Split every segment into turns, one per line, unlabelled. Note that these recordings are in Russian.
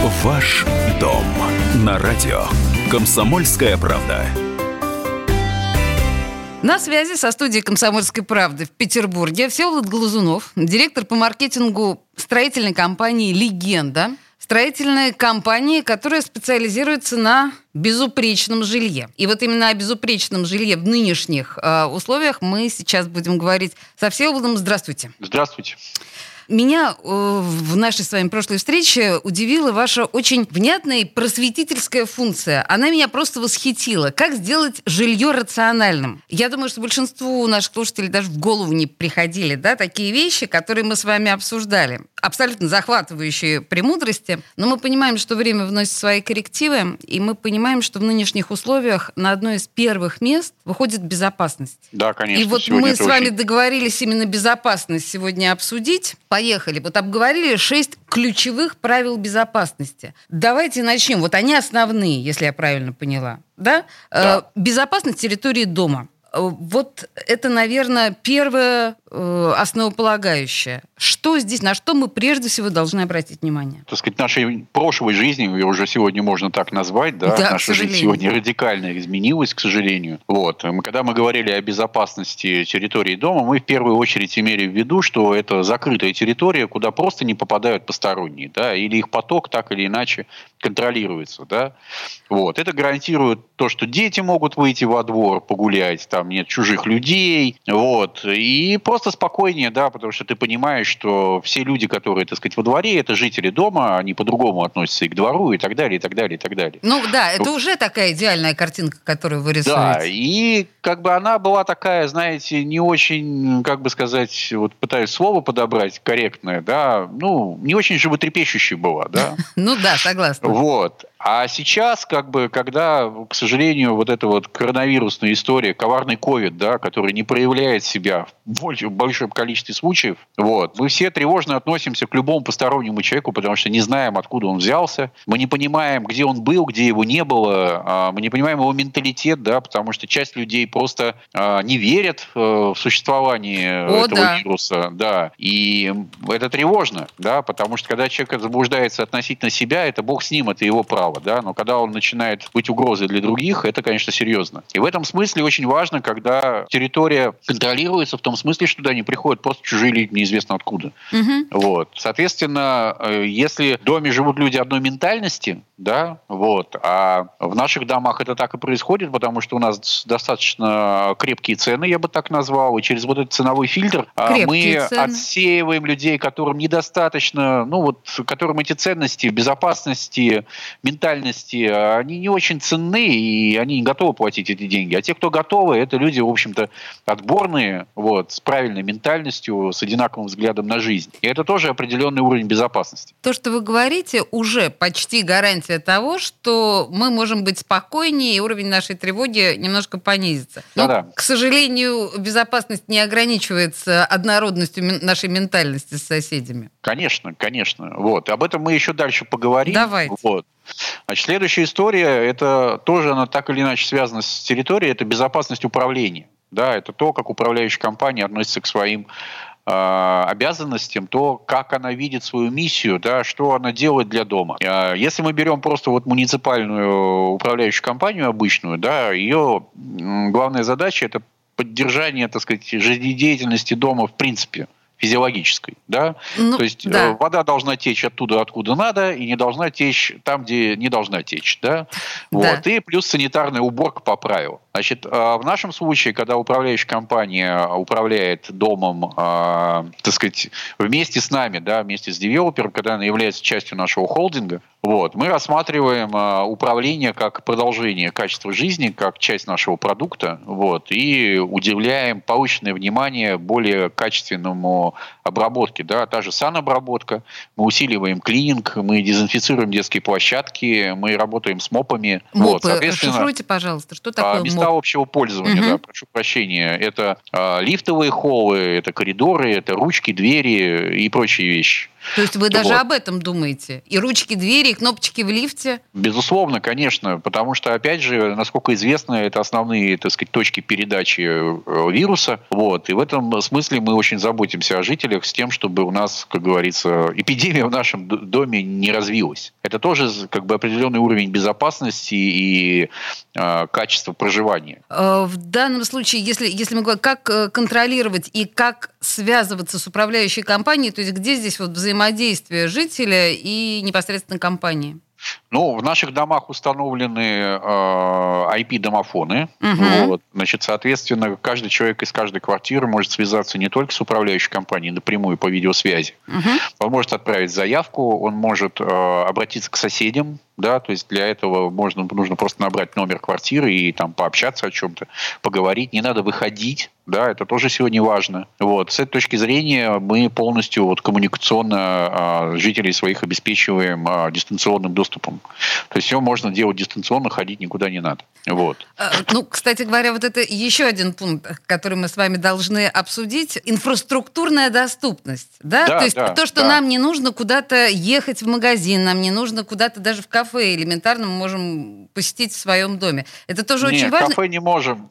Ваш дом на радио «Комсомольская правда».
На связи со студией «Комсомольской правды» в Петербурге Всеволод Глазунов, директор по маркетингу строительной компании «Легенда». Строительная компания, которая специализируется на безупречном жилье. И вот именно о безупречном жилье в нынешних условиях мы сейчас будем говорить со Всеволодом. Здравствуйте.
Здравствуйте.
Меня в нашей с вами прошлой встрече удивила ваша очень внятная и просветительская функция. Она меня просто восхитила. Как сделать жилье рациональным? Я думаю, что большинству наших слушателей даже в голову не приходили, да, такие вещи, которые мы с вами обсуждали. Абсолютно захватывающие премудрости. Но мы понимаем, что время вносит свои коррективы, и мы понимаем, что в нынешних условиях на одно из первых мест выходит безопасность.
Да, конечно.
И вот мы с вами договорились именно безопасность сегодня обсудить. Поехали. Вот обговорили 6 ключевых правил безопасности. Давайте начнем. Вот они основные, если я правильно поняла. Да? Безопасность территории дома. Вот это, наверное, первое основополагающее. Что здесь, на что мы прежде всего должны обратить внимание?
Так сказать, нашей прошлой жизни, ее уже сегодня можно так назвать, да, наша жизнь сегодня радикально изменилась, к сожалению. Вот. Когда мы говорили о безопасности территории дома, мы в первую очередь имели в виду, что это закрытая территория, куда просто не попадают посторонние, да, или их поток так или иначе контролируется, да. Вот. Это гарантирует то, что дети могут выйти во двор погулять, там нет чужих людей, вот, и просто спокойнее, да, потому что ты понимаешь, что все люди, которые, так сказать, во дворе, это жители дома, они по-другому относятся и к двору, и так далее, и так далее, и так далее.
Ну да, это уже такая идеальная картинка, которую вы рисуете.
Да, и как бы она была такая, знаете, не очень, как бы сказать, вот пытаюсь слово подобрать корректное, да, ну, не очень животрепещущая была, да.
Ну да, согласна.
Вот. А сейчас, как бы, когда, к сожалению, вот эта вот коронавирусная история, коварный ковид, да, который не проявляет себя в большом количестве случаев, вот, мы все тревожно относимся к любому постороннему человеку, потому что не знаем, откуда он взялся, мы не понимаем, где он был, где его не было, мы не понимаем его менталитет, да, потому что часть людей просто не верят в существование этого вируса, да, и это тревожно, да, потому что когда человек заблуждается относительно себя, это бог с ним, это его право. Да? Но когда он начинает быть угрозой для других, это, конечно, серьезно. И в этом смысле очень важно, когда территория контролируется, в том смысле, что туда не приходят просто чужие люди неизвестно откуда. Вот. Соответственно, если в доме живут люди одной ментальности, да, вот, а в наших домах это так и происходит, потому что у нас достаточно крепкие цены, я бы так назвал, и через вот этот ценовой фильтр мы отсеиваем людей, которым недостаточно, ну вот, которым эти ценности безопасности, ментальности, они не очень ценны, и они не готовы платить эти деньги. А те, кто готовы, это люди, в общем-то, отборные, вот, с правильной ментальностью, с одинаковым взглядом на жизнь. И это тоже определенный уровень безопасности.
То, что вы говорите, уже почти гарантия того, что мы можем быть спокойнее, и уровень нашей тревоги немножко понизится. Но, к сожалению, безопасность не ограничивается однородностью нашей ментальности с соседями.
Конечно, конечно. Вот. Об этом мы еще дальше поговорим.
Давайте.
Вот. Значит, следующая история, это тоже она так или иначе связана с территорией, это безопасность управления. Да, это то, как управляющая компания относится к своим обязанностям, то, как она видит свою миссию, да, что она делает для дома. Если мы берем просто вот муниципальную управляющую компанию обычную, да, ее главная задача – это поддержание, так сказать, жизнедеятельности дома в принципе. Физиологической, да? То есть вода должна течь оттуда, откуда надо, и не должна течь там, где не должна течь, да? Вот. И плюс санитарная уборка по правилам. Значит, в нашем случае, когда управляющая компания управляет домом, так сказать, вместе с нами, да, вместе с девелопером, когда она является частью нашего холдинга, вот, мы рассматриваем управление как продолжение качества жизни, как часть нашего продукта, вот, и уделяем повышенное внимание более качественному обработке. Да, та же санобработка, мы усиливаем клининг, мы дезинфицируем детские площадки, мы работаем с МОПами.
МОПы, вот, расшифруйте, пожалуйста, что такое
места
МОП?
Общего пользования, да, прошу прощения. Это лифтовые холлы, это коридоры, это ручки, двери и прочие вещи.
То есть вы даже об этом думаете? И ручки двери, и кнопочки в лифте?
Безусловно, конечно, потому что, опять же, насколько известно, это основные, так сказать, точки передачи вируса. Вот. И в этом смысле мы очень заботимся о жителях с тем, чтобы у нас, как говорится, эпидемия в нашем доме не развилась. Это тоже как бы определенный уровень безопасности и качества проживания.
В данном случае, если мы говорим, как контролировать и как связываться с управляющей компанией, то есть где здесь вот взаимодействие жителя и непосредственно компании?
Ну, в наших домах установлены IP-домофоны. Вот. Значит, соответственно, каждый человек из каждой квартиры может связаться не только с управляющей компанией напрямую по видеосвязи. Он может отправить заявку, он может обратиться к соседям. Да, то есть для этого нужно просто набрать номер квартиры и там пообщаться о чем-то, поговорить. Не надо выходить, да, это тоже сегодня важно. Вот. С этой точки зрения мы полностью коммуникационно жителей своих обеспечиваем дистанционным доступом. То есть все можно делать дистанционно, ходить никуда не надо. Вот.
Ну, кстати говоря, вот это еще один пункт, который мы с вами должны обсудить. Инфраструктурная доступность. Да? То есть то, что нам не нужно куда-то ехать в магазин, нам не нужно куда-то даже в кафе элементарно мы можем посетить в своем доме. Это тоже очень важно.
Нет, кафе не можем.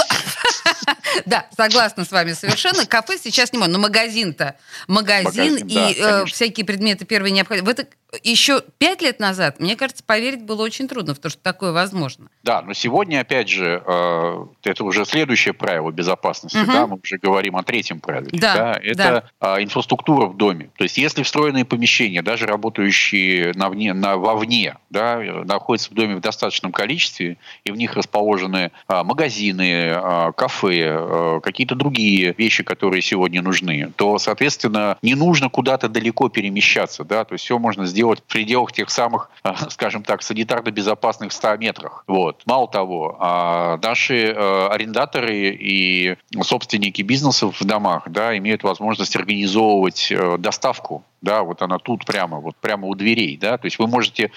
Да, согласна с вами совершенно. Кафе сейчас не можно, но магазин-то. Магазин и всякие предметы первой необходимости. В это еще 5 лет назад, мне кажется, поверить было очень трудно в то, что такое возможно.
Да, но сегодня, опять же, это уже следующее правило безопасности. Да, мы уже говорим о третьем правиле. Да, это инфраструктура в доме. То есть если встроенные помещения, даже работающие вовне, да, находятся в доме в достаточном количестве, и в них расположены магазины, кафе, какие-то другие вещи, которые сегодня нужны, то, соответственно, не нужно куда-то далеко перемещаться. Да? То есть все можно сделать в пределах тех самых, скажем так, санитарно-безопасных 100 метрах. Вот. Мало того, наши арендаторы и собственники бизнесов в домах, да, имеют возможность организовывать доставку. Да, вот она тут прямо у дверей, да, то есть вы можете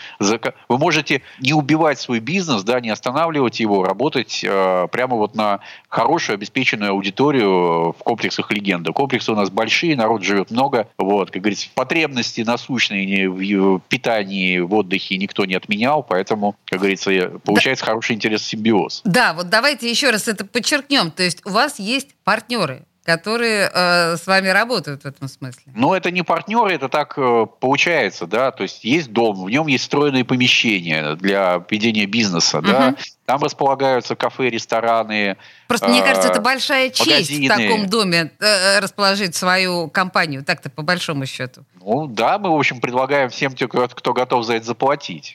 не убивать свой бизнес, да, не останавливать его, работать прямо вот на хорошую обеспеченную аудиторию в комплексах «Легенда». Комплексы у нас большие, народ живет много, вот, как говорится, потребности насущные в питании, в отдыхе никто не отменял, поэтому, как говорится, получается хороший интерес, симбиоз.
Да, вот давайте еще раз это подчеркнем, то есть у вас есть партнеры, которые с вами работают в этом смысле?
Но это не партнеры, это так получается, да, то есть есть дом, в нем есть встроенные помещения для ведения бизнеса, да, там располагаются кафе, рестораны.
Просто мне кажется, это большая честь
магазины.
В таком доме расположить свою компанию, так-то по большому счету.
Ну да, мы, в общем, предлагаем всем тем, кто готов за это заплатить.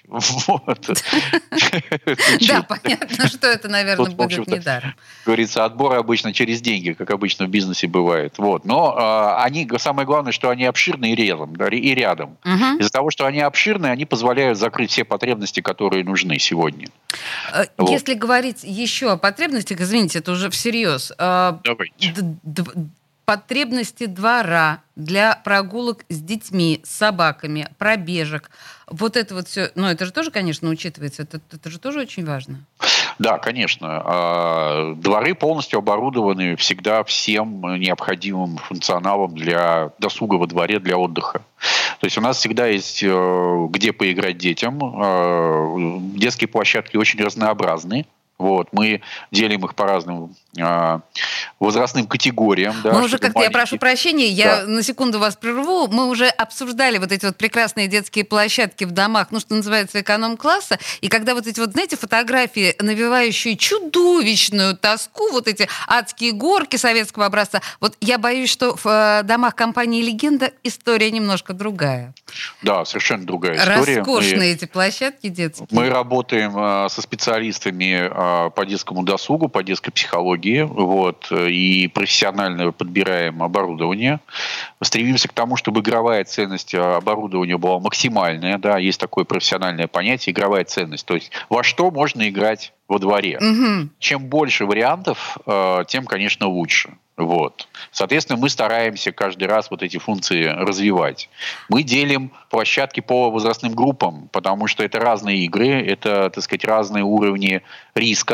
Да, понятно, что это, наверное, будет недаром.
Как говорится, отбор обычно через деньги, как обычно в бизнесе бывает. Вот. Но самое главное, что они обширны и рядом. Из-за того, что они обширны, они позволяют закрыть все потребности, которые нужны сегодня.
Если говорить еще о потребностях, извините, это уже всерьез.
Давайте.
Потребности двора для прогулок с детьми, с собаками, пробежек. Вот это вот все, это же тоже, конечно, учитывается. Это же тоже очень важно.
Да, конечно. Дворы полностью оборудованы всегда всем необходимым функционалом для досуга во дворе, для отдыха. То есть у нас всегда есть где поиграть детям. Детские площадки очень разнообразны. Вот, мы делим их по разным возрастным категориям. Да,
мы уже как-то, я прошу прощения, я на секунду вас прерву, мы уже обсуждали вот эти вот прекрасные детские площадки в домах, что называется, эконом-класса, и когда вот эти вот, знаете, фотографии, навевающие чудовищную тоску, вот эти адские горки советского образца, вот я боюсь, что в домах компании «Легенда» история немножко другая.
Да, совершенно другая история.
Роскошные эти площадки детские.
Мы работаем со специалистами по детскому досугу, по детской психологии, вот, и профессионально подбираем оборудование. Стремимся к тому, чтобы игровая ценность оборудования была максимальная. Да, есть такое профессиональное понятие игровая ценность. То есть во что можно играть во дворе. Чем больше вариантов, тем, конечно, лучше. Вот. Соответственно, мы стараемся каждый раз вот эти функции развивать. Мы делим площадки по возрастным группам, потому что это разные игры, это, так сказать, разные уровни риска.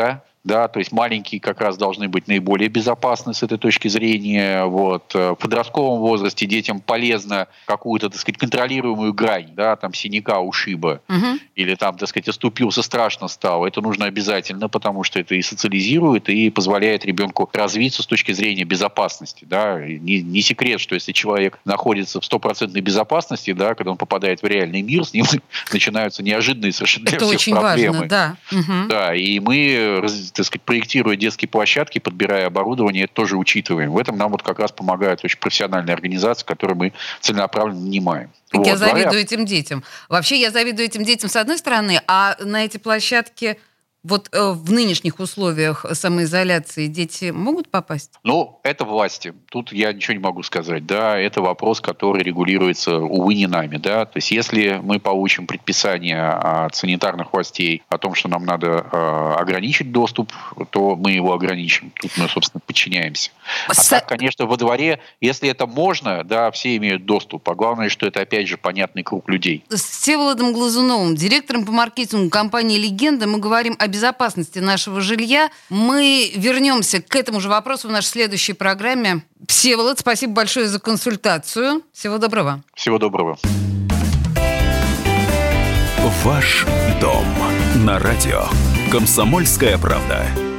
да, то есть маленькие как раз должны быть наиболее безопасны с этой точки зрения. Вот. В подростковом возрасте детям полезно какую-то, так сказать, контролируемую грань, да, там синяка, ушиба, или там, так сказать, оступился, страшно стало. Это нужно обязательно, потому что это и социализирует, и позволяет ребенку развиться с точки зрения безопасности. Да. Не секрет, что если человек находится в стопроцентной безопасности, да, когда он попадает в реальный мир, с ним начинаются неожиданные совершенно для
это
всех
очень
проблемы.
Важно, да.
Да, и мы, так сказать, проектируя детские площадки, подбирая оборудование, это тоже учитываем. В этом нам вот как раз помогают очень профессиональные организации, которые мы целенаправленно нанимаем.
Я завидую этим детям. Вообще, я завидую этим детям с одной стороны, а на эти площадки вот в нынешних условиях самоизоляции дети могут попасть?
Ну, это власти. Тут я ничего не могу сказать. Да, это вопрос, который регулируется, увы, не нами. Да? То есть, если мы получим предписание от санитарных властей о том, что нам надо ограничить доступ, то мы его ограничим. Тут мы, собственно, подчиняемся. А так, конечно, во дворе, если это можно, да, все имеют доступ. А главное, что это, опять же, понятный круг людей.
С Всеволодом Глазуновым, директором по маркетингу компании «Легенда», мы говорим о безопасности нашего жилья. Мы вернемся к этому же вопросу в нашей следующей программе. Всеволод, спасибо большое за консультацию. Всего доброго.
Всего доброго.
Ваш дом на радио. Комсомольская правда.